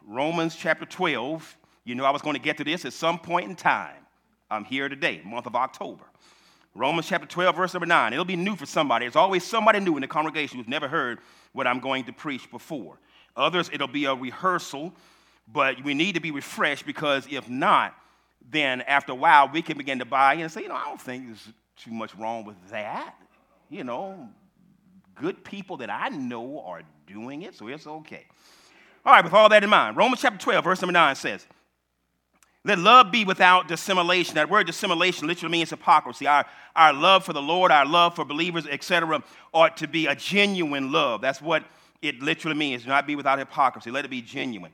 Romans chapter 12. You know I was going to get to this at some point in time. I'm here today, month of October. Romans chapter 12, verse number 9. It'll be new for somebody. There's always somebody new in the congregation who's never heard what I'm going to preach before. Others, it'll be a rehearsal, but we need to be refreshed, because if not, then after a while we can begin to buy in and say, I don't think there's too much wrong with that. Good people that I know are doing it, so it's okay. All right, with all that in mind, Romans chapter 12, verse number 9 says, let love be without dissimulation. That word dissimulation literally means hypocrisy. Our love for the Lord, our love for believers, etc., ought to be a genuine love. That's what it literally means, not be without hypocrisy. Let it be genuine.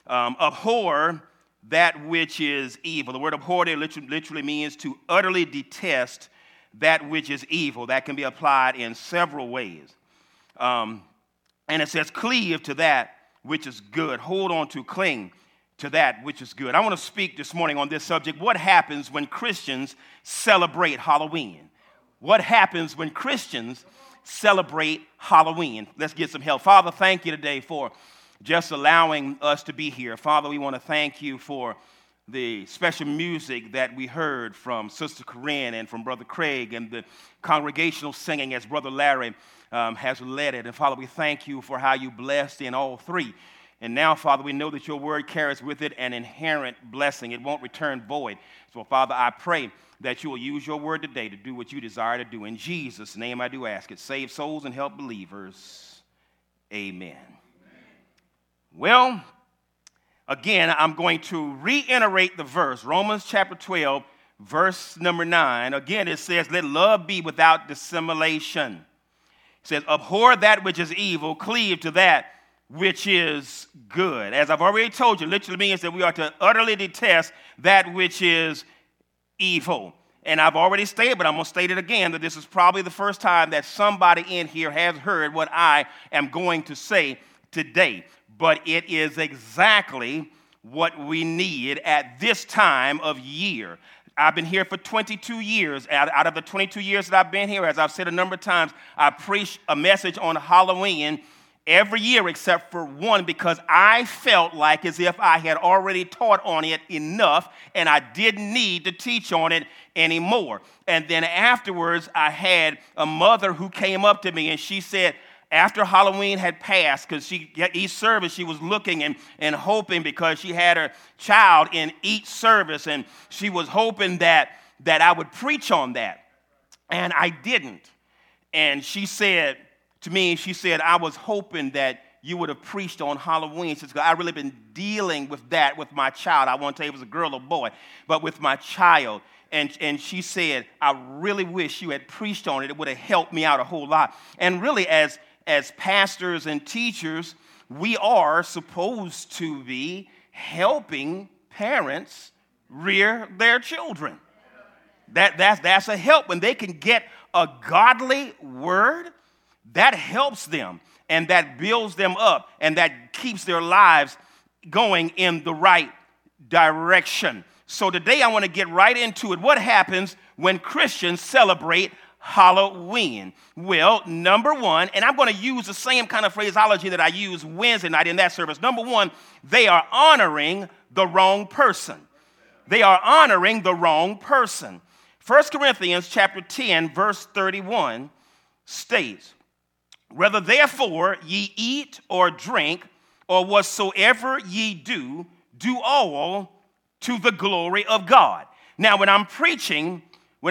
Abhor that which is evil. The word abhor there literally means to utterly detest that which is evil. That can be applied in several ways. And it says cleave to that which is good. Hold on to, cling to that which is good. I want to speak this morning on this subject. What happens when Christians celebrate Halloween? What happens when Christians celebrate Halloween? Let's get some help. Father, thank you today for just allowing us to be here. Father, we want to thank you for the special music that we heard from Sister Corinne and from Brother Craig, and the congregational singing as Brother Larry has led it. And Father, we thank you for how you blessed in all three. And now, Father, we know that your word carries with it an inherent blessing. It won't return void. So, Father, I pray that you will use your word today to do what you desire to do. In Jesus' name I do ask it. Save souls and help believers. Amen. Well, again, I'm going to reiterate the verse. Romans chapter 12, verse number 9. Again, it says, let love be without dissimulation. It says, abhor that which is evil, cleave to that which is good. As I've already told you, literally means that we are to utterly detest that which is evil. And I've already stated, but I'm going to state it again, that this is probably the first time that somebody in here has heard what I am going to say today. But it is exactly what we need at this time of year. I've been here for 22 years. Out of the 22 years that I've been here, as I've said a number of times, I preach a message on Halloween every year except for one, because I felt like as if I had already taught on it enough and I didn't need to teach on it anymore. And then afterwards, I had a mother who came up to me and she said, after Halloween had passed, because each service she was looking and hoping, because she had her child in each service, and she was hoping that I would preach on that. And I didn't. And she said to me, I was hoping that you would have preached on Halloween. She said, I've really been dealing with that with my child. I won't tell you if it was a girl or boy, but with my child. And she said, I really wish you had preached on it. It would have helped me out a whole lot. And really, as pastors and teachers, we are supposed to be helping parents rear their children. That's a help. When they can get a godly word, that helps them, and that builds them up, and that keeps their lives going in the right direction. So today I want to get right into it. What happens when Christians celebrate Halloween? Well, number one, and I'm going to use the same kind of phraseology that I used Wednesday night in that service. Number one, they are honoring the wrong person. They are honoring the wrong person. 1 Corinthians chapter 10, verse 31 states, whether therefore ye eat or drink or whatsoever ye do, do all to the glory of God. Now, when I'm preaching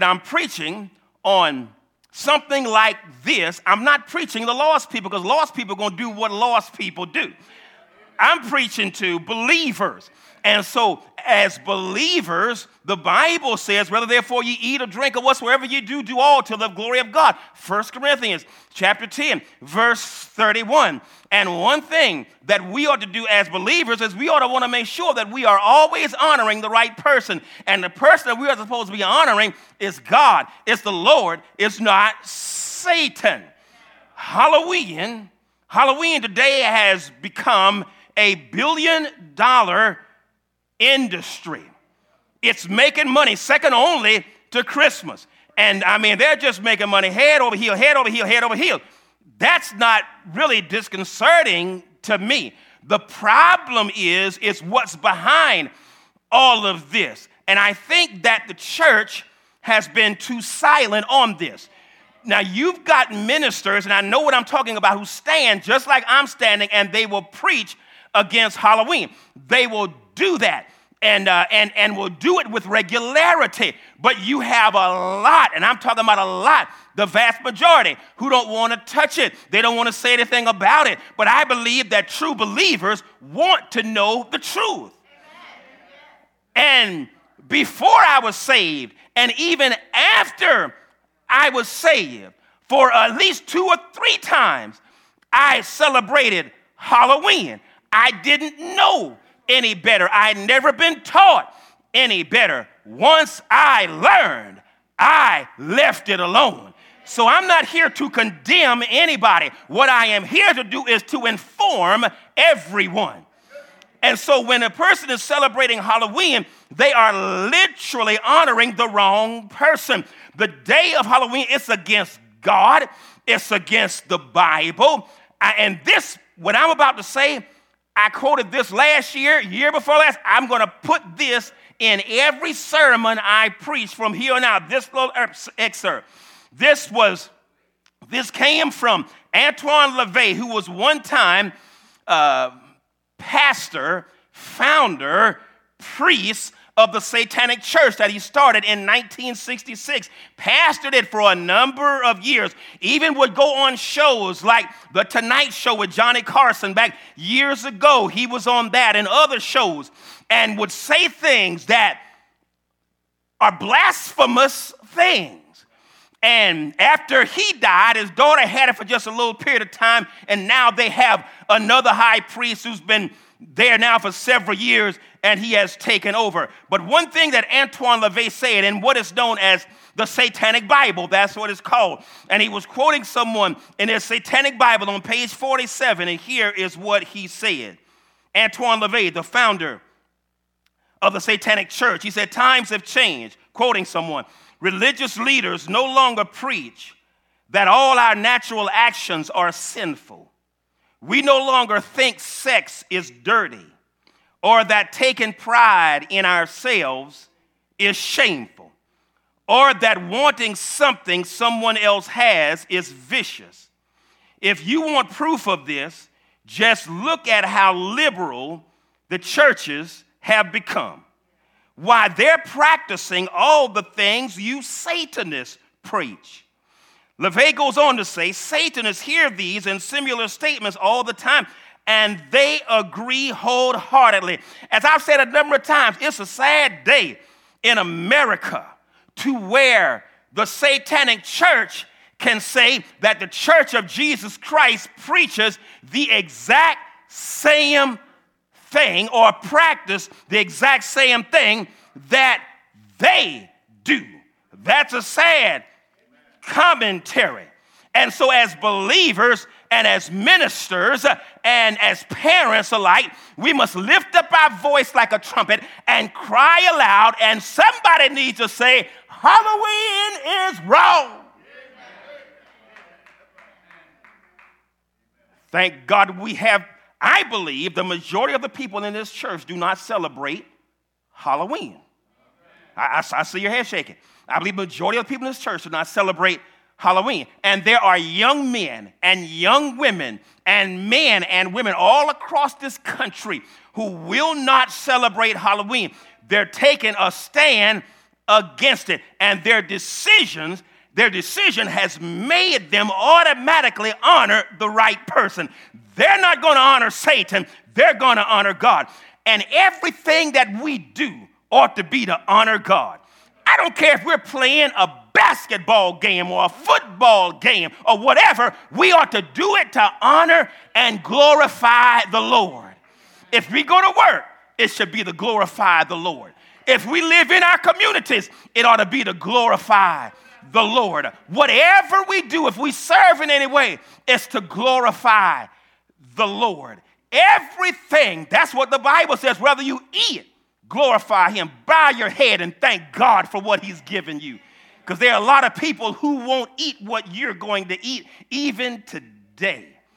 on something like this, I'm not preaching to lost people, because lost people are going to do what lost people do. I'm preaching to believers. And so as believers, the Bible says, whether therefore you eat or drink or whatsoever you do, do all to the glory of God. 1 Corinthians chapter 10, verse 31. And one thing that we ought to do as believers is we ought to want to make sure that we are always honoring the right person. And the person that we are supposed to be honoring is God. It's the Lord. It's not Satan. Halloween today has become a billion-dollar industry. It's making money second only to Christmas. And I mean, they're just making money head over heel, head over heel, head over heel. That's not really disconcerting to me. The problem is what's behind all of this. And I think that the church has been too silent on this. Now, you've got ministers, and I know what I'm talking about, who stand just like I'm standing, and they will preach against Halloween. They will do that and will do it with regularity. But you have a lot, and I'm talking about a lot, the vast majority, who don't want to touch it. They don't want to say anything about it. But I believe that true believers want to know the truth. And before I was saved, and even after I was saved, for at least 2 or 3 times, I celebrated Halloween. I didn't know any better. I had never been taught any better. Once I learned, I left it alone. So I'm not here to condemn anybody. What I am here to do is to inform everyone. And so when a person is celebrating Halloween, they are literally honoring the wrong person. The day of Halloween, it's against God. It's against the Bible. And this, what I'm about to say, I quoted this last year before last. I'm going to put this in every sermon I preach from here on out. This little excerpt. This came from Antoine LaVey, who was one time pastor, founder, priest of the Satanic Church that he started in 1966. Pastored it for a number of years. Even would go on shows like The Tonight Show with Johnny Carson back years ago. He was on that and other shows and would say things that are blasphemous things. And after he died, his daughter had it for just a little period of time, and now they have another high priest who's been there now for several years, and he has taken over. But one thing that Antoine LaVey said in what is known as the Satanic Bible, that's what it's called, and he was quoting someone in their Satanic Bible on page 47, and here is what he said. Antoine LaVey, the founder of the Satanic Church, he said, "Times have changed," quoting someone. "Religious leaders no longer preach that all our natural actions are sinful. We no longer think sex is dirty or that taking pride in ourselves is shameful or that wanting something someone else has is vicious. If you want proof of this, just look at how liberal the churches have become. Why, they're practicing all the things you Satanists preach." LaVey goes on to say, Satanists hear these and similar statements all the time, and they agree wholeheartedly. As I've said a number of times, it's a sad day in America to where the Satanic Church can say that the Church of Jesus Christ preaches the exact same thing or practice the exact same thing that they do. That's a sad commentary. And so as believers and as ministers and as parents alike, we must lift up our voice like a trumpet and cry aloud, and somebody needs to say, Halloween is wrong. Thank God we have, I believe the majority of the people in this church do not celebrate Halloween. I see your head shaking. I believe the majority of the people in this church do not celebrate Halloween. And there are young men and young women and men and women all across this country who will not celebrate Halloween. They're taking a stand against it. And their decision has made them automatically honor the right person. They're not going to honor Satan. They're going to honor God. And everything that we do ought to be to honor God. I don't care if we're playing a basketball game or a football game or whatever. We ought to do it to honor and glorify the Lord. If we go to work, it should be to glorify the Lord. If we live in our communities, it ought to be to glorify the Lord. Whatever we do, if we serve in any way, it's to glorify the Lord. Everything, that's what the Bible says, whether you eat, glorify him, bow your head and thank God for what he's given you. Because there are a lot of people who won't eat what you're going to eat even today.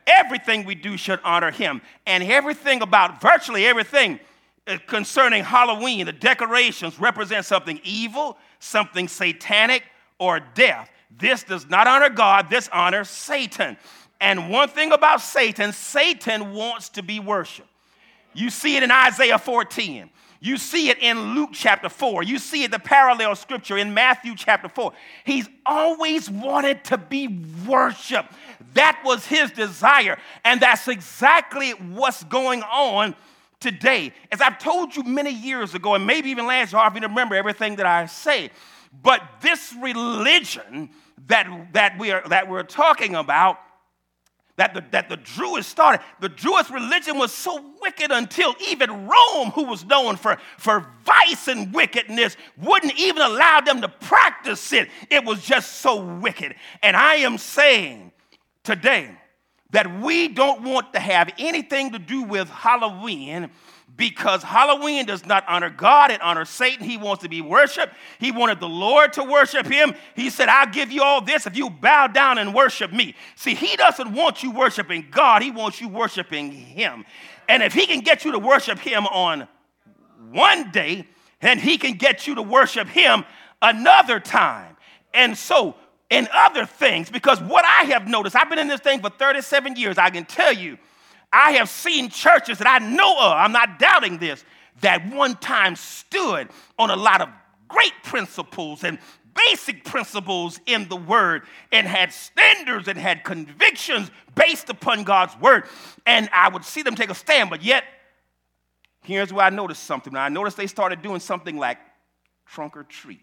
everything we do should honor him. And virtually everything concerning Halloween, the decorations represent something evil, something satanic, or death. This does not honor God. This honors Satan. And one thing about Satan wants to be worshiped. You see it in Isaiah 14. You see it in Luke chapter 4. You see it, the parallel scripture in Matthew chapter 4. He's always wanted to be worshiped. That was his desire. And that's exactly what's going on today. As I've told you many years ago, and maybe even last year, I don't remember everything that I say. But this religion that we're talking about, that the Jewish started. The Jewish religion was so wicked until even Rome, who was known for vice and wickedness, wouldn't even allow them to practice it. It was just so wicked. And I am saying today that we don't want to have anything to do with Halloween, because Halloween does not honor God. It honors Satan. He wants to be worshiped. He wanted the Lord to worship him. He said, I'll give you all this if you bow down and worship me. See, he doesn't want you worshiping God. He wants you worshiping him. And if he can get you to worship him on one day, then he can get you to worship him another time. And so in other things, because what I have noticed, I've been in this thing for 37 years, I can tell you, I have seen churches that I know of, I'm not doubting this, that one time stood on a lot of great principles and basic principles in the word and had standards and had convictions based upon God's word. And I would see them take a stand, but yet, here's where I noticed something. I noticed they started doing something like trunk or treat.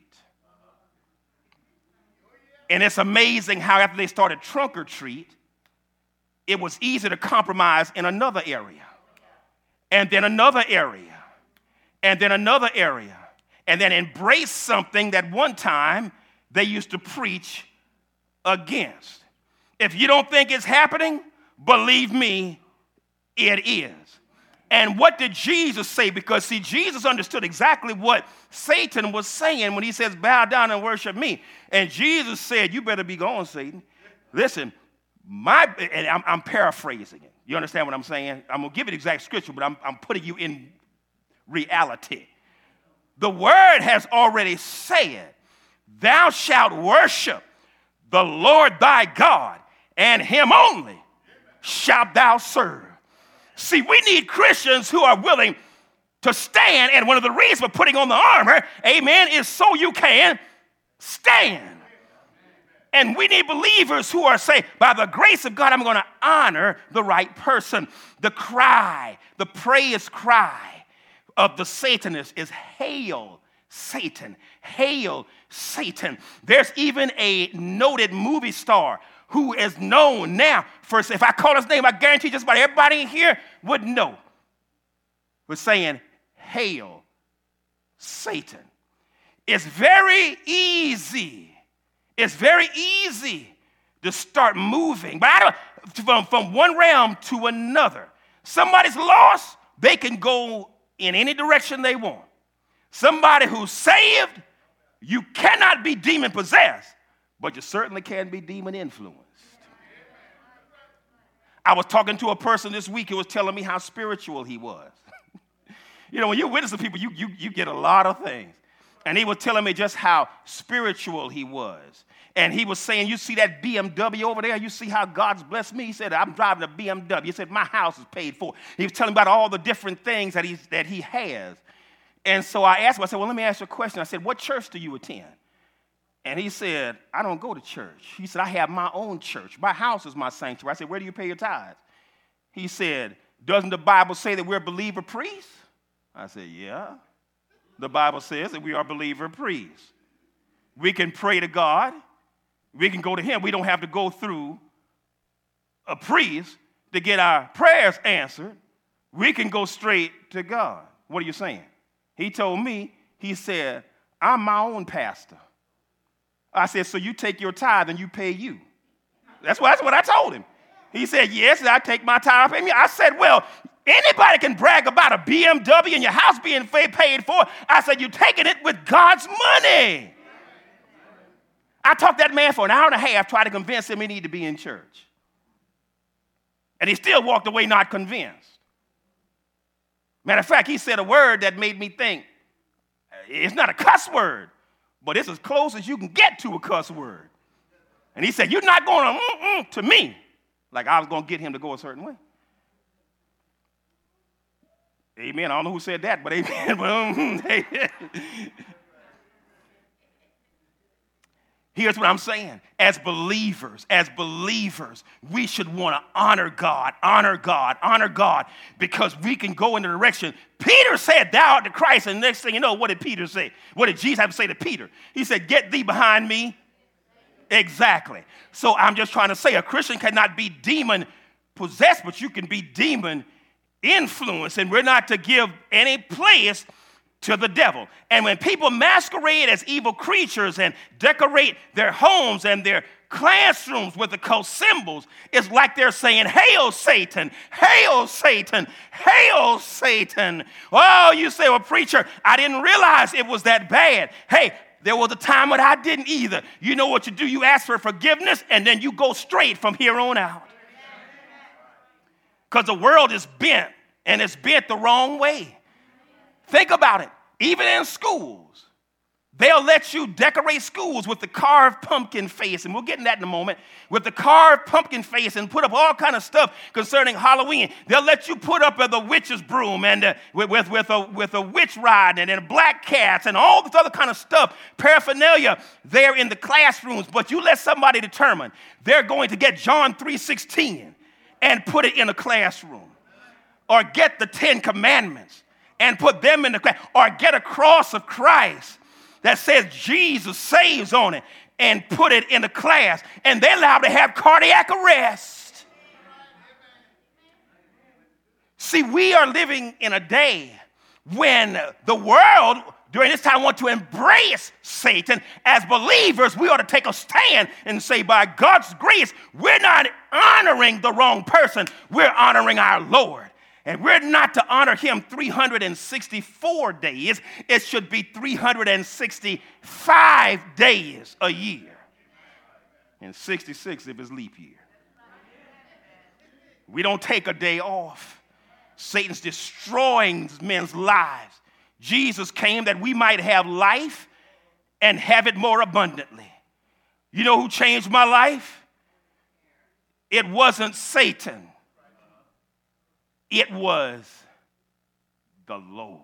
And it's amazing how after they started trunk or treat, it was easy to compromise in another area, and then another area, and then another area, and then embrace something that one time they used to preach against. If you don't think it's happening, believe me, it is. And what did Jesus say? Because, see, Jesus understood exactly what Satan was saying when he says, bow down and worship me. And Jesus said, you better be going, Satan. Listen, and I'm paraphrasing it. You understand what I'm saying? I'm going to give it exact scripture, but I'm putting you in reality. The word has already said, thou shalt worship the Lord thy God, and him only shalt thou serve. See, we need Christians who are willing to stand, and one of the reasons for putting on the armor, amen, is so you can stand. And we need believers who are saying, by the grace of God, I'm going to honor the right person. The praise cry of the Satanist is, hail, Satan, hail, Satan. There's even a noted movie star who is known now for, if I call his name, I guarantee just about everybody in here would know. We're saying, hail, Satan. It's very easy. It's very easy to start moving, but from one realm to another. Somebody's lost, they can go in any direction they want. Somebody who's saved, you cannot be demon possessed, but you certainly can be demon influenced. I was talking to a person this week who was telling me how spiritual he was. You know, when you're witnessing people, you get a lot of things. And he was telling me just how spiritual he was. And he was saying, you see that BMW over there? You see how God's blessed me? He said, I'm driving a BMW. He said, my house is paid for. He was telling me about all the different things that he has. And so I asked him, I said, well, let me ask you a question. I said, what church do you attend? And he said, I don't go to church. He said, I have my own church. My house is my sanctuary. I said, where do you pay your tithes? He said, doesn't the Bible say that we're believer priests? I said, yeah. The Bible says that we are believer priests. We can pray to God. We can go to him. We don't have to go through a priest to get our prayers answered. We can go straight to God. What are you saying? He told me, he said, I'm my own pastor. I said, so you take your tithe and you pay you. That's what I told him. He said, yes, I take my tithe and pay me. I said, well, anybody can brag about a BMW and your house being paid for. I said, you're taking it with God's money. I talked to that man for an hour and a half, trying to convince him he needed to be in church. And he still walked away not convinced. Matter of fact, he said a word that made me think, it's not a cuss word, but it's as close as you can get to a cuss word. And he said, you're not going to me, like I was going to get him to go a certain way. Amen. I don't know who said that, but amen. Here's what I'm saying. As believers, we should want to honor God, because we can go in the direction. Peter said, thou art the Christ, and the next thing you know, what did Peter say? What did Jesus have to say to Peter? He said, get thee behind me. Exactly. So I'm just trying to say a Christian cannot be demon possessed, but you can be demon influenced, and we're not to give any place to the devil. And when people masquerade as evil creatures and decorate their homes and their classrooms with occult symbols, it's like they're saying, hail Satan, hail Satan, hail Satan. Oh, you say, well, preacher, I didn't realize it was that bad. Hey, there was a time when I didn't either. You know what you do? You ask for forgiveness, and then you go straight from here on out. Because the world is bent, and it's bent the wrong way. Think about it. Even in schools, they'll let you decorate schools with the carved pumpkin face, and we'll get in that in a moment, with the carved pumpkin face and put up all kind of stuff concerning Halloween. They'll let you put up the witch's broom and with a witch rod and then black cats and all this other kind of stuff, paraphernalia there in the classrooms, but you let somebody determine they're going to get John 3:16 and put it in a classroom, or get the 10 Commandments and put them in the class, or get a cross of Christ that says Jesus saves on it and put it in the class, and they're allowed to have cardiac arrest. See, we are living in a day when the world during this time want to embrace Satan. As believers, we ought to take a stand and say, by God's grace, we're not honoring the wrong person, we're honoring our Lord. And we're not to honor him 364 days. It should be 365 days a year. And 66 if it's leap year. We don't take a day off. Satan's destroying men's lives. Jesus came that we might have life and have it more abundantly. You know who changed my life? It wasn't Satan. It was the Lord.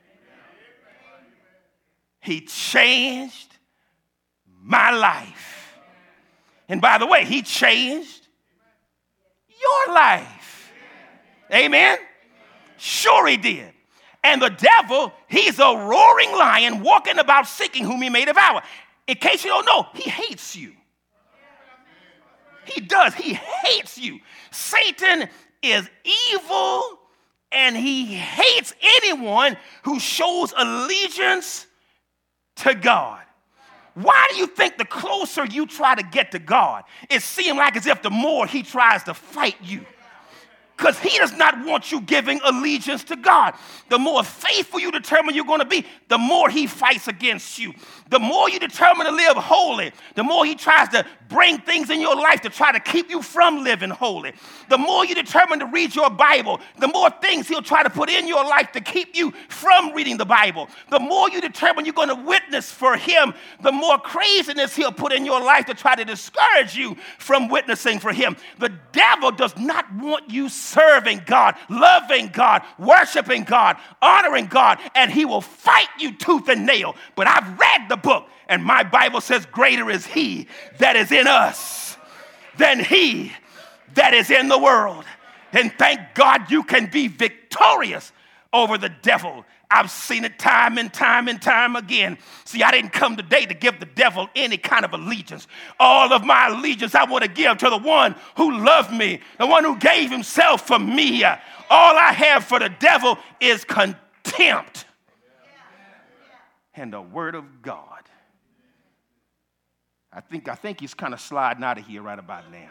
He changed my life. And by the way, he changed your life. Amen? Sure he did. And the devil, he's a roaring lion walking about seeking whom he may devour. In case you don't know, he hates you. He does. He hates you. Satan is evil, and he hates anyone who shows allegiance to God. Why do you think the closer you try to get to God, it seems like as if the more he tries to fight you? Because he does not want you giving allegiance to God. The more faithful you determine you're going to be, the more he fights against you. The more you determine to live holy, the more he tries to bring things in your life to try to keep you from living holy. The more you determine to read your Bible, the more things he'll try to put in your life to keep you from reading the Bible. The more you determine you're going to witness for him, the more craziness he'll put in your life to try to discourage you from witnessing for him. The devil does not want you serving God, loving God, worshiping God, honoring God, and he will fight you tooth and nail. But I've read the book, and my Bible says greater is he that is in us than he that is in the world. And thank God you can be victorious over the devil. I've seen it time and time and time again. See, I didn't come today to give the devil any kind of allegiance. All of my allegiance I want to give to the one who loved me, the one who gave himself for me. All I have for the devil is contempt and the word of God. I think he's kind of sliding out of here right about now.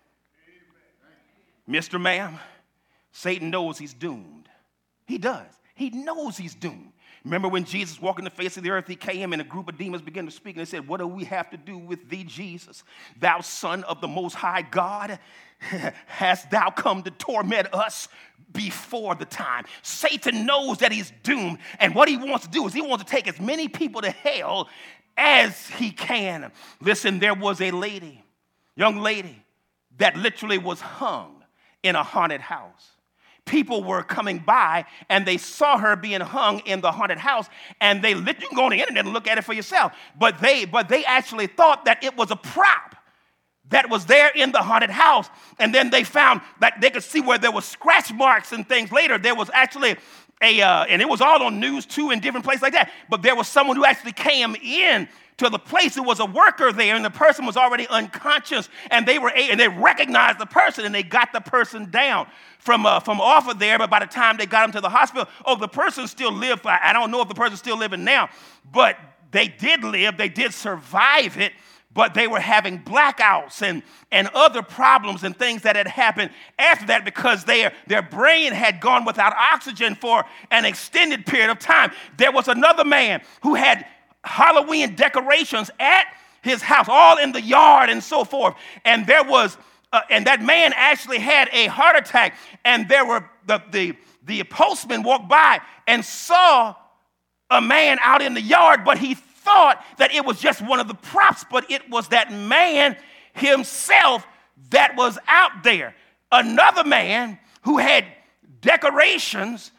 Mr. Ma'am, Satan knows he's doomed. He does. He knows he's doomed. Remember when Jesus walked in the face of the earth, he came and a group of demons began to speak and they said, what do we have to do with thee, Jesus? Thou Son of the Most High God, hast thou come to torment us before the time? Satan knows that he's doomed, and what he wants to do is he wants to take as many people to hell as he can. Listen, there was a lady, young lady, that literally was hung in a haunted house. People were coming by and they saw her being hung in the haunted house, and you can go on the internet and look at it for yourself, but they actually thought that it was a prop that was there in the haunted house. And then they found that they could see where there were scratch marks and things later. There was actually and it was all on news too in different places like that, but there was someone who actually came in to the place. It was a worker there, and the person was already unconscious, and they recognized the person, and they got the person down from off of there. But by the time they got him to the hospital, the person still lived. I don't know if the person's still living now, but they did live. They did survive it, but they were having blackouts and other problems and things that had happened after that because their brain had gone without oxygen for an extended period of time. There was another man who had Halloween decorations at his house, all in the yard and so forth. And there was, and that man actually had a heart attack. And there were the postman walked by and saw a man out in the yard, but he thought that it was just one of the props, but it was that man himself that was out there. Another man who had decorations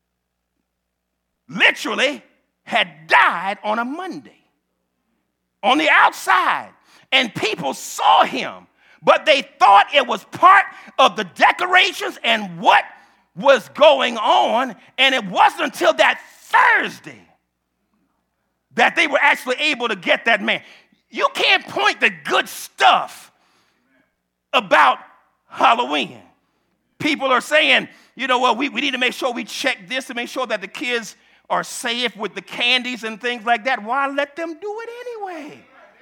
literally had died on a Monday on the outside, and people saw him, but they thought it was part of the decorations and what was going on, and it wasn't until that Thursday that they were actually able to get that man. You can't point the good stuff about Halloween. People are saying, you know what, we need to make sure we check this to make sure that the kids are safe with the candies and things like that. Why let them do it anyway?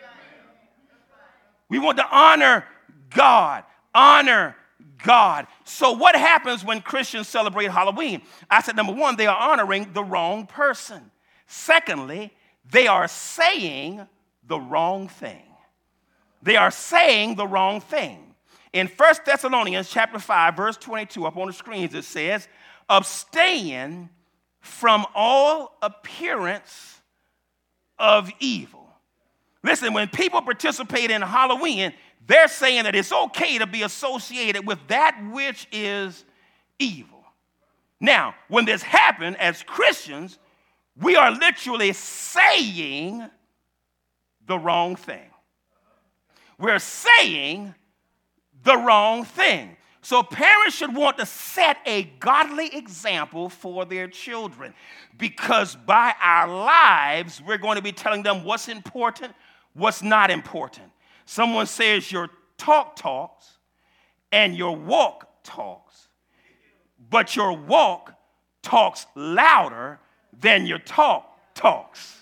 We want to honor God. Honor God. So what happens when Christians celebrate Halloween? I said, number one, they are honoring the wrong person. Secondly, they are saying the wrong thing. They are saying the wrong thing. In 1 Thessalonians chapter 5, verse 22, up on the screens, it says, abstain from all appearance of evil. Listen, when people participate in Halloween, they're saying that it's okay to be associated with that which is evil. Now, when this happens, as Christians, we are literally saying the wrong thing. We're saying the wrong thing. So parents should want to set a godly example for their children, because by our lives, we're going to be telling them what's important, what's not important. Someone says your talk talks and your walk talks, but your walk talks louder than your talk talks.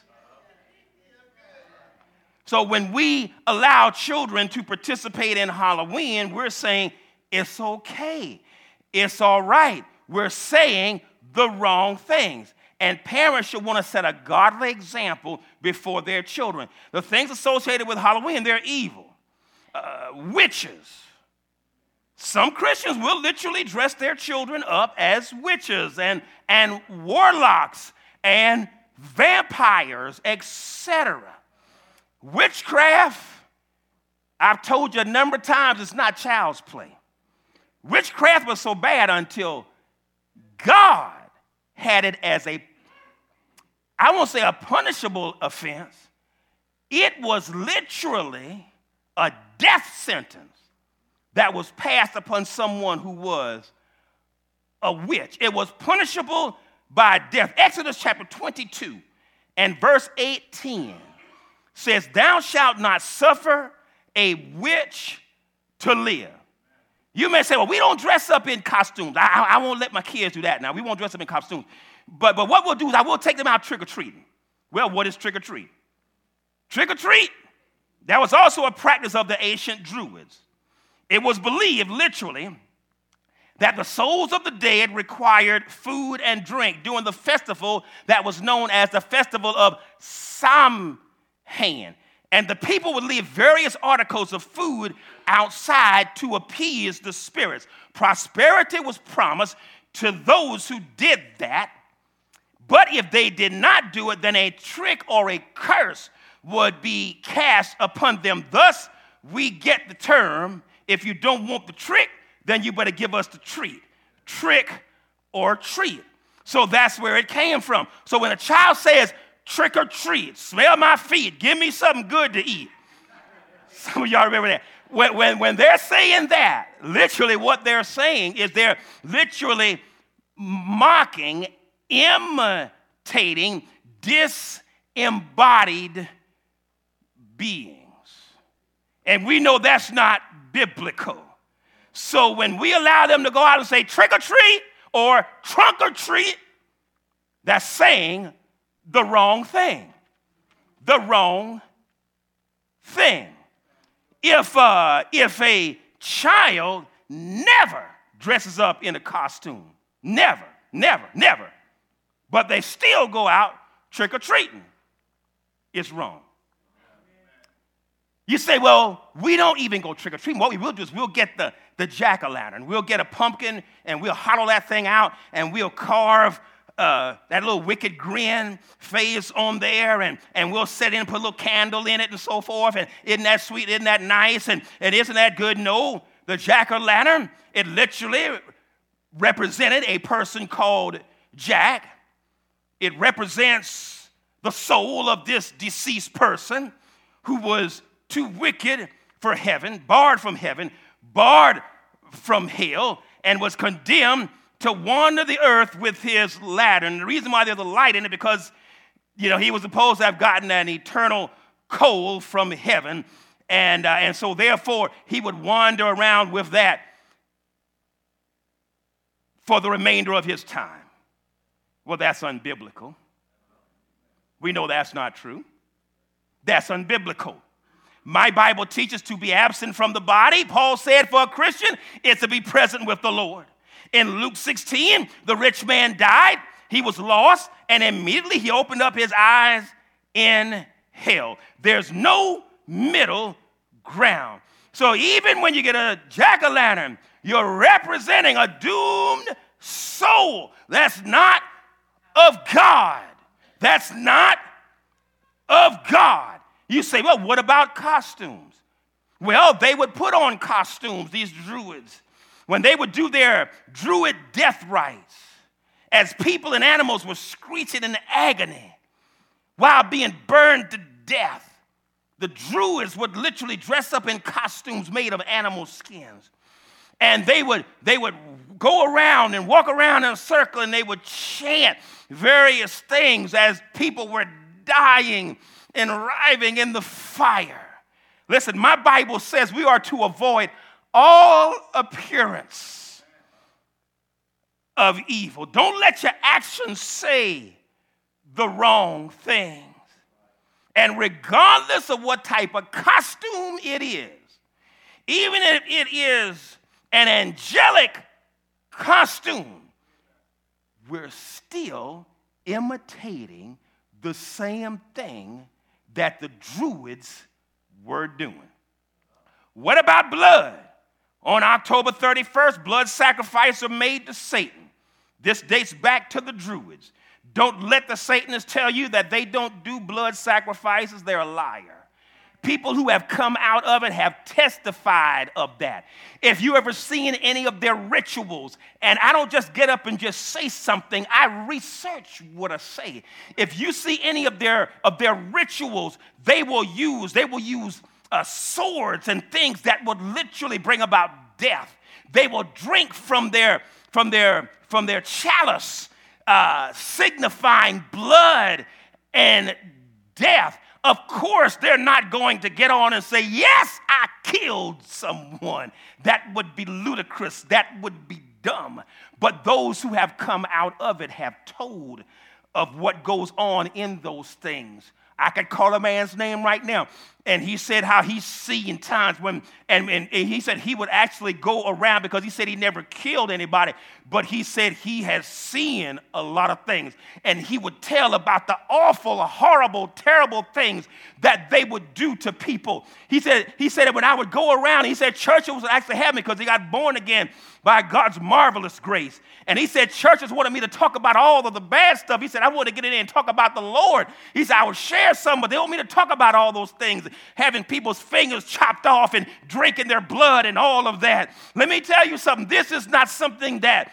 So when we allow children to participate in Halloween, we're saying it's okay. It's all right. We're saying the wrong things. And parents should want to set a godly example before their children. The things associated with Halloween, they're evil. Witches. Some Christians will literally dress their children up as witches and warlocks and vampires, etc. Witchcraft, I've told you a number of times, it's not child's play. Witchcraft was so bad until God had it as I won't say a punishable offense. It was literally a death sentence that was passed upon someone who was a witch. It was punishable by death. Exodus chapter 22 and verse 18 says, thou shalt not suffer a witch to live. You may say, well, we don't dress up in costumes. I won't let my kids do that now. We won't dress up in costumes. But what we'll do is I will take them out trick-or-treating. Well, what is trick-or-treat? Trick-or-treat, that was also a practice of the ancient Druids. It was believed, literally, that the souls of the dead required food and drink during the festival that was known as the festival of Samhain. And the people would leave various articles of food outside to appease the spirits. Prosperity was promised to those who did that. But if they did not do it, then a trick or a curse would be cast upon them. Thus, we get the term, if you don't want the trick, then you better give us the treat. Trick or treat. So that's where it came from. So when a child says, trick or treat, smell my feet, give me something good to eat. Some of y'all remember that. When they're saying that, literally what they're saying is they're literally mocking, imitating disembodied beings. And we know that's not biblical. So when we allow them to go out and say trick or treat or trunk or treat, that's saying the wrong thing. The wrong thing. If a child never dresses up in a costume, never, but they still go out trick-or-treating, it's wrong. You say, well, we don't even go trick-or-treating. What we will do is we'll get the jack-o'-lantern. We'll get a pumpkin, and we'll hollow that thing out, and we'll carve that little wicked grin face on there, and we'll set in and put a little candle in it and so forth. And isn't that sweet? Isn't that nice? And isn't that good? No, the jack-o'-lantern, it literally represented a person called Jack. It represents the soul of this deceased person who was too wicked for heaven, barred from hell, and was condemned to wander the earth with his lantern. The reason why there's a light in it because, he was supposed to have gotten an eternal coal from heaven, and so therefore he would wander around with that for the remainder of his time. Well, that's unbiblical. We know that's not true. That's unbiblical. My Bible teaches to be absent from the body. Paul said for a Christian, it's to be present with the Lord. In Luke 16, the rich man died. He was lost, and immediately he opened up his eyes in hell. There's no middle ground. So even when you get a jack-o'-lantern, you're representing a doomed soul. That's not of God. That's not of God. You say, well, what about costumes? Well, they would put on costumes, these druids, when they would do their druid death rites, as people and animals were screeching in agony while being burned to death. The druids would literally dress up in costumes made of animal skins. And they would go around and walk around in a circle, and they would chant various things as people were dying and writhing in the fire. Listen, my Bible says we are to avoid all appearance of evil. Don't let your actions say the wrong things. And regardless of what type of costume it is, even if it is an angelic costume, we're still imitating the same thing that the Druids were doing. What about blood? On October 31st, blood sacrifices are made to Satan. This dates back to the Druids. Don't let the Satanists tell you that they don't do blood sacrifices. They're a liar. People who have come out of it have testified of that. If you ever seen any of their rituals, and I don't just get up and just say something, I research what I say. If you see any of their rituals, they will use swords and things that would literally bring about death. They will drink from their chalice, signifying blood and death. Of course, they're not going to get on and say, yes, I killed someone. That would be ludicrous. That would be dumb. But those who have come out of it have told of what goes on in those things. I could call a man's name right now. And he said how he's seeing times when, and he said he would actually go around, because he said he never killed anybody, but he said he has seen a lot of things. And he would tell about the awful, horrible, terrible things that they would do to people. He said that when I would go around, he said churches would actually have me because he got born again by God's marvelous grace. And he said churches wanted me to talk about all of the bad stuff. He said I want to get in there and talk about the Lord. He said I would share some, but they want me to talk about all those things, having people's fingers chopped off and drinking their blood and all of that. Let me tell you something. This is not something that,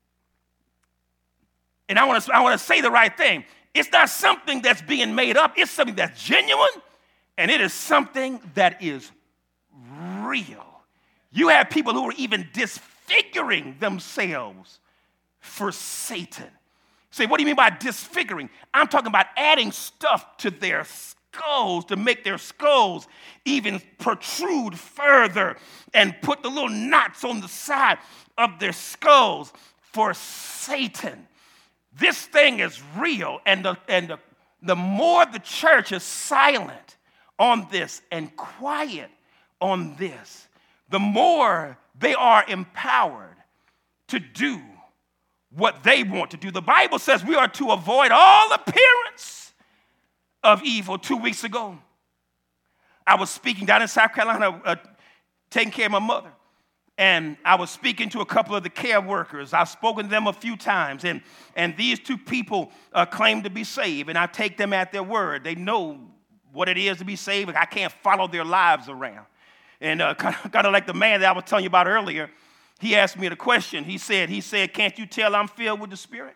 and I want to say the right thing. It's not something that's being made up. It's something that's genuine, and it is something that is real. You have people who are even disfiguring themselves for Satan. Say, what do you mean by disfiguring? I'm talking about adding stuff to their skulls to make their skulls even protrude further, and put the little knots on the side of their skulls for Satan. This thing is real, and the more the church is silent on this and quiet on this, the more they are empowered to do what they want to do. The Bible says we are to avoid all appearance of evil. 2 weeks ago, I was speaking down in South Carolina, taking care of my mother. And I was speaking to a couple of the care workers. I've spoken to them a few times. And these two people claim to be saved. And I take them at their word. They know what it is to be saved. I can't follow their lives around. And kind of like the man that I was telling you about earlier, he asked me the question. He said, can't you tell I'm filled with the Spirit?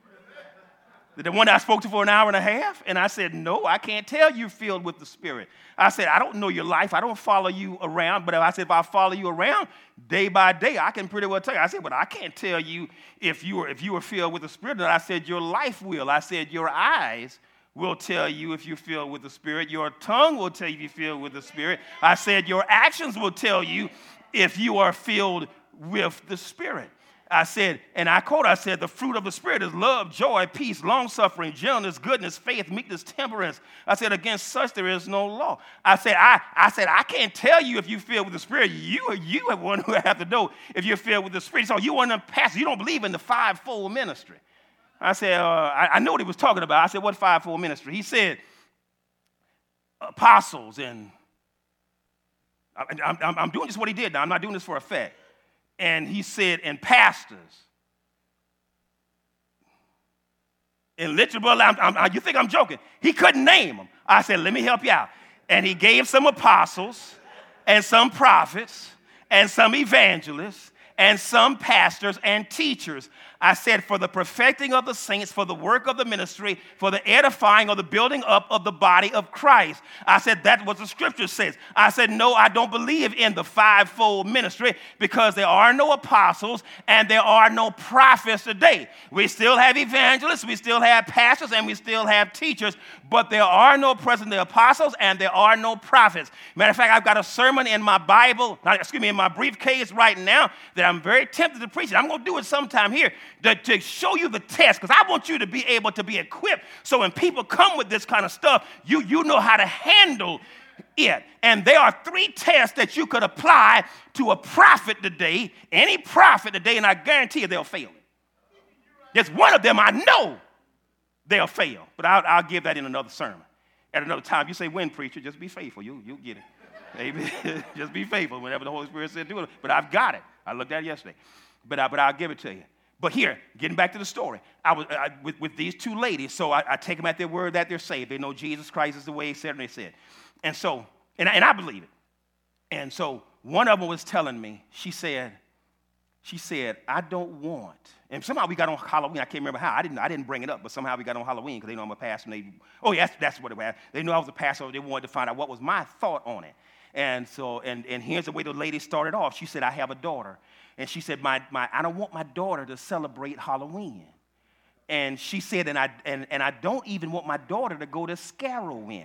The one I spoke to for an hour and a half. And I said, no, I can't tell you're filled with the Spirit. I said, I don't know your life. I don't follow you around. But I said, if I follow you around day by day, I can pretty well tell you. I said, but I can't tell you if you are filled with the Spirit. And I said, your life will. I said, your eyes will tell you if you're filled with the Spirit. Your tongue will tell you if you're filled with the Spirit. I said, your actions will tell you if you are filled with the Spirit. I said, and I quote, I said, the fruit of the Spirit is love, joy, peace, long-suffering, gentleness, goodness, faith, meekness, temperance. I said, against such there is no law. I said, I can't tell you if you're filled with the Spirit. You are one who have to know if you're filled with the Spirit. So you want to pass, you don't believe in the fivefold ministry. I said, I know what he was talking about. I said, what fivefold ministry? He said, apostles, and I'm doing just what he did now. I'm not doing this for effect. And he said, and pastors. And literally, you think I'm joking. He couldn't name them. I said, let me help you out. And he gave some apostles and some prophets and some evangelists and some pastors and teachers. I said, for the perfecting of the saints, for the work of the ministry, for the edifying or the building up of the body of Christ. I said, that's what the scripture says. I said, no, I don't believe in the fivefold ministry, because there are no apostles and there are no prophets today. We still have evangelists, we still have pastors, and we still have teachers, but there are no present apostles and there are no prophets. Matter of fact, I've got a sermon in my Bible, in my briefcase right now that I'm very tempted to preach. I'm going to do it sometime here to show you the test, because I want you to be able to be equipped so when people come with this kind of stuff, you know how to handle it. And there are 3 tests that you could apply to a prophet today, any prophet today, and I guarantee you they'll fail it. There's one of them I know they'll fail, but I'll give that in another sermon. At another time, you say, when, preacher? Just be faithful. You'll get it. Amen. Just be faithful whenever the Holy Spirit said do it. But I've got it. I looked at it yesterday. But I'll give it to you. But here, getting back to the story, I was with these 2 ladies, so I take them at their word that they're saved. They know Jesus Christ is the way he said, and they said. And so, and I believe it. And so one of them was telling me, she said, I don't want, and somehow we got on Halloween. I can't remember how. I didn't bring it up, but somehow we got on Halloween because they know I'm a pastor. And that's what it was. They knew I was a pastor. So they wanted to find out what was my thought on it. And so, and here's the way the lady started off. She said, I have a daughter. And she said, I don't want my daughter to celebrate Halloween. And she said, and I don't even want my daughter to go to Scarowinds.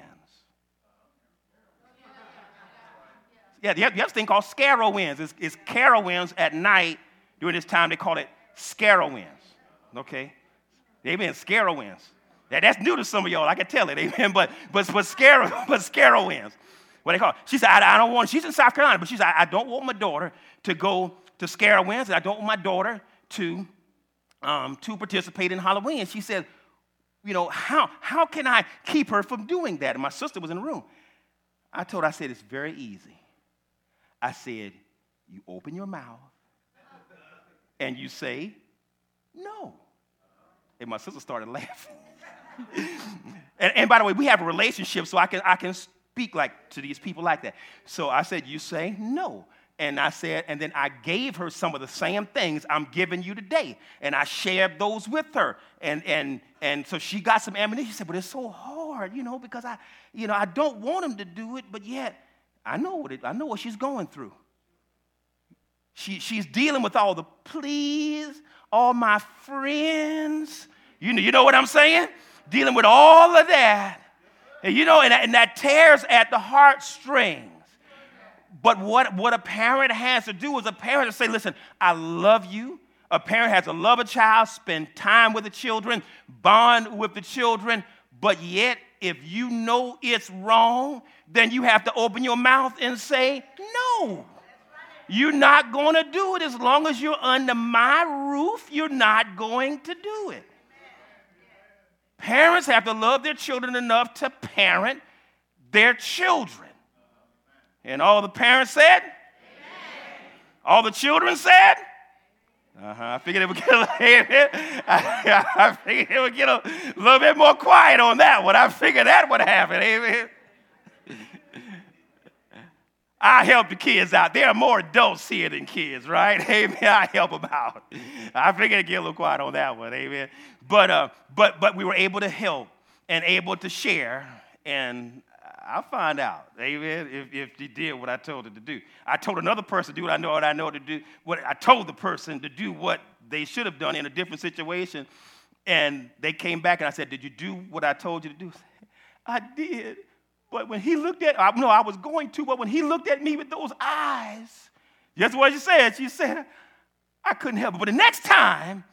Yeah, you have this thing called Scarowinds. It's Carowinds at night. During this time, they call it Scarowinds. Okay? Amen, Scarowinds. That's new to some of y'all. I can tell it, amen. But Scarowinds, what they call it. She said, I don't want, she's in South Carolina, but she said, I don't want my daughter to go to Scarowinds, and I don't want my daughter to participate in Halloween. She said, how can I keep her from doing that? And my sister was in the room. I told her, I said, it's very easy. I said, you open your mouth and you say, no. And my sister started laughing. and by the way, we have a relationship, so I can speak to these people like that. So I said, you say no. And I said, and then I gave her some of the same things I'm giving you today. And I shared those with her. And so she got some ammunition. She said, but it's so hard, because I don't want him to do it, but yet I know what she's going through. She's dealing with all the please, all my friends. You know what I'm saying? Dealing with all of that. And that tears at the heartstrings. But what a parent has to do is a parent to say, listen, I love you. A parent has to love a child, spend time with the children, bond with the children. But yet, if you know it's wrong, then you have to open your mouth and say, no. You're not going to do it. As long as you're under my roof, you're not going to do it. Parents have to love their children enough to parent their children. And all the parents said? Amen. All the children said? I figured it would get a little bit more quiet on that one. I figured that would happen. Amen. I help the kids out. There are more adults here than kids, right? Amen. I help them out. I figured it'd get a little quiet on that one. Amen. But we were able to help and able to share, and I'll find out, amen, if she did what I told her to do. I told another person to do what I know to do. I told the person to do what they should have done in a different situation, and they came back and I said, did you do what I told you to do? I did, but when he looked at, I was going to, but when he looked at me with those eyes, guess what she said? She said, I couldn't help it, but the next time,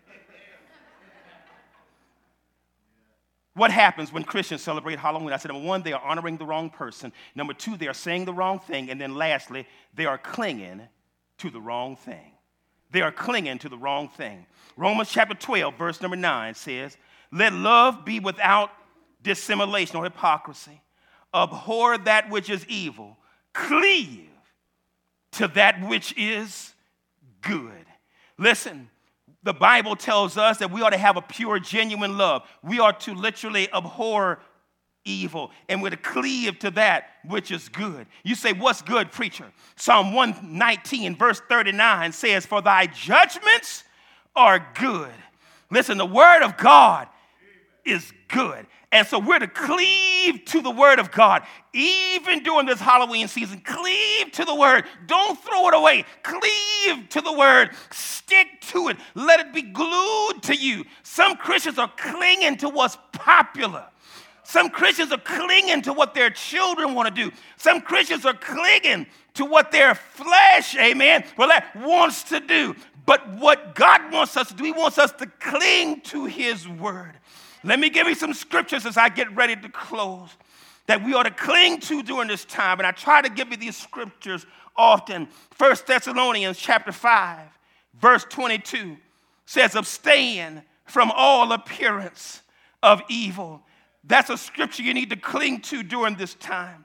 what happens when Christians celebrate Halloween? I said, number one, they are honoring the wrong person. Number two, they are saying the wrong thing. And then lastly, they are clinging to the wrong thing. They are clinging to the wrong thing. Romans chapter 12, verse number 9 says, let love be without dissimulation or hypocrisy. Abhor that which is evil. Cleave to that which is good. Listen. The Bible tells us that we ought to have a pure, genuine love. We are to literally abhor evil, and we're to cleave to that which is good. You say, what's good, preacher? Psalm 119, verse 39 says, for thy judgments are good. Listen, the word of God is good. And so we're to cleave to the word of God. Even during this Halloween season, cleave to the word. Don't throw it away. Cleave to the word. Stick to it. Let it be glued to you. Some Christians are clinging to what's popular. Some Christians are clinging to what their children want to do. Some Christians are clinging to what their flesh, amen, wants to do. But what God wants us to do, he wants us to cling to his word. Let me give you some scriptures as I get ready to close that we ought to cling to during this time. And I try to give you these scriptures often. 1 Thessalonians chapter 5, verse 22 says, abstain from all appearance of evil. That's a scripture you need to cling to during this time.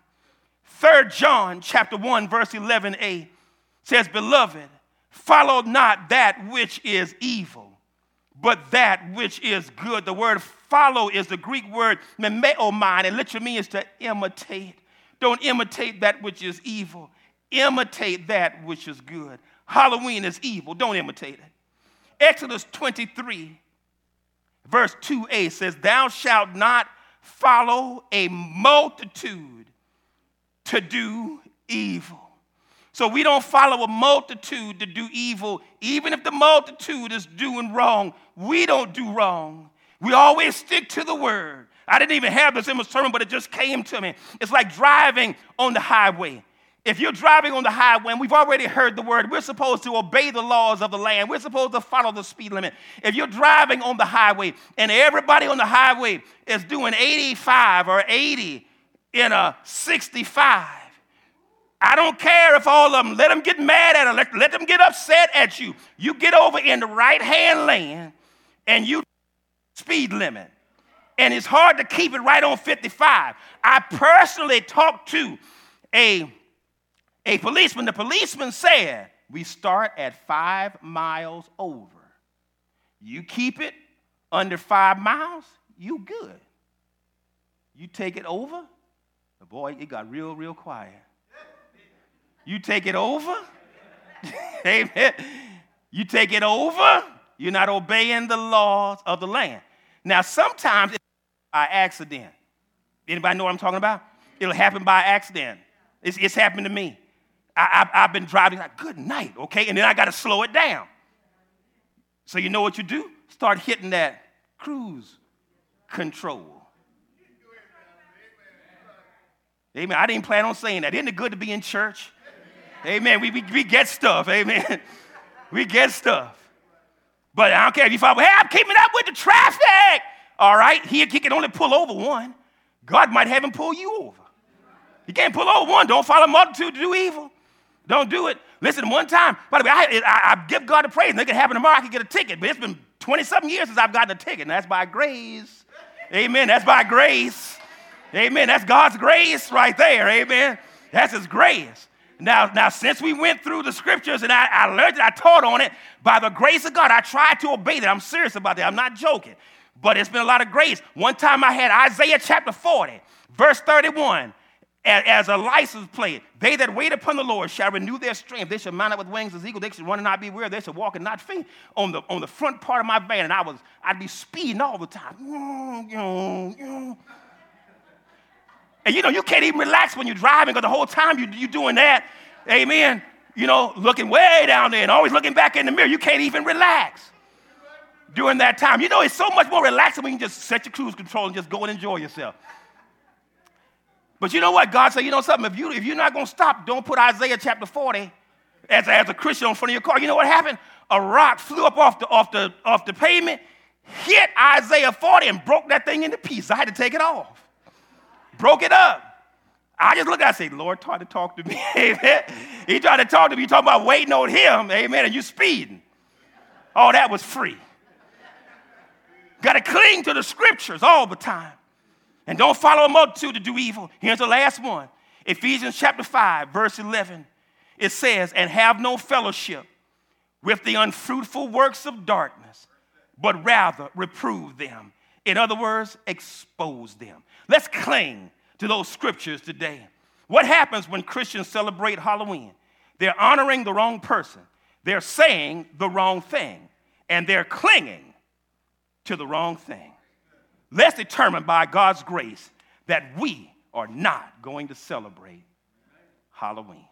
3 John chapter 1, verse 11a says, beloved, follow not that which is evil, but that which is good. The word follow is the Greek word memeomai, and literally means to imitate. Don't imitate that which is evil. Imitate that which is good. Halloween is evil. Don't imitate it. Exodus 23, verse 2a says, thou shalt not follow a multitude to do evil. So we don't follow a multitude to do evil. Even if the multitude is doing wrong, we don't do wrong. We always stick to the word. I didn't even have this in my sermon, but it just came to me. It's like driving on the highway. If you're driving on the highway, and we've already heard the word, we're supposed to obey the laws of the land. We're supposed to follow the speed limit. If you're driving on the highway and everybody on the highway is doing 85 or 80 in a 65, I don't care if all of them, let them get mad at her, let them get upset at you. You get over in the right-hand lane and you speed limit. And it's hard to keep it right on 55. I personally talked to a policeman. The policeman said, we start at 5 miles over. You keep it under 5 miles, you good. You take it over, boy, it got real, real quiet. You take it over, amen. You take it over, you're not obeying the laws of the land. Now, sometimes it's by accident. Anybody know what I'm talking about? It'll happen by accident. It's happened to me. I've been driving like, good night, okay? And then I got to slow it down. So you know what you do? Start hitting that cruise control. Amen. I didn't plan on saying that. Isn't it good to be in church? Amen. We get stuff. Amen. We get stuff. But I don't care if you follow, hey, I'm keeping up with the traffic. All right. He can only pull over one. God might have him pull you over. He can't pull over one. Don't follow a multitude to do evil. Don't do it. Listen, one time, by the way, I give God the praise. And it could happen tomorrow. I could get a ticket. But it's been 20-something years since I've gotten a ticket. And that's by grace. Amen. That's by grace. Amen. That's God's grace right there. Amen. That's his grace. Now, since we went through the scriptures and I learned it, I taught on it, by the grace of God, I tried to obey that. I'm serious about that. I'm not joking. But it's been a lot of grace. One time I had Isaiah chapter 40, verse 31. As a license plate, they that wait upon the Lord shall renew their strength. They shall mount up with wings as eagles. They shall run and not be weary. They shall walk and not faint. On the front part of my van, and I'd be speeding all the time. And you can't even relax when you're driving, because the whole time you're doing that. Amen. Looking way down there and always looking back in the mirror. You can't even relax during that time. It's so much more relaxing when you just set your cruise control and just go and enjoy yourself. But you know what? God said, something? If you're not going to stop, don't put Isaiah chapter 40 as a Christian on front of your car. You know what happened? A rock flew up off the pavement, hit Isaiah 40 and broke that thing into pieces. I had to take it off. Broke it up. I just looked at it and said, Lord tried to talk to me. Amen. He tried to talk to me. You talking about waiting on him. Amen. And you speeding. Oh, that was free. Got to cling to the scriptures all the time. And don't follow a multitude to do evil. Here's the last one. Ephesians chapter 5, verse 11. It says, and have no fellowship with the unfruitful works of darkness, but rather reprove them. In other words, expose them. Let's cling to those scriptures today. What happens when Christians celebrate Halloween? They're honoring the wrong person. They're saying the wrong thing. And they're clinging to the wrong thing. Let's determine by God's grace that we are not going to celebrate Halloween.